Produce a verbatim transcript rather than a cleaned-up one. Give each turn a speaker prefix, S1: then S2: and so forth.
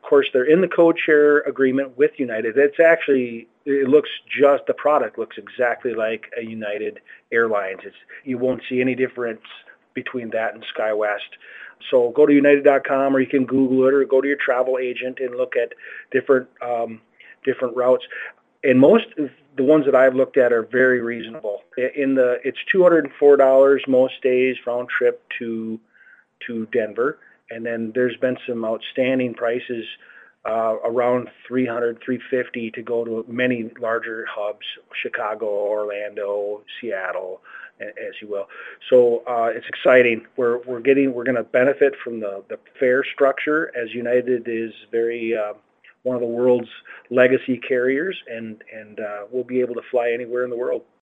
S1: course, they're in the code share agreement with United. It's actually, it looks just, the product looks exactly like a United Airlines. It's, you won't see any difference between that and SkyWest. So go to united dot com, or you can Google it, or go to your travel agent and look at different um, different routes. And most of the ones that I've looked at are very reasonable. In the, it's two hundred four dollars most days round trip to to Denver, and then there's been some outstanding prices uh, around three hundred, three fifty to go to many larger hubs, Chicago, Orlando, Seattle, as you will. So uh, it's exciting. We're we're getting we're going to benefit from the the fare structure, as United is very uh, one of the world's legacy carriers, and and uh, we'll be able to fly anywhere in the world.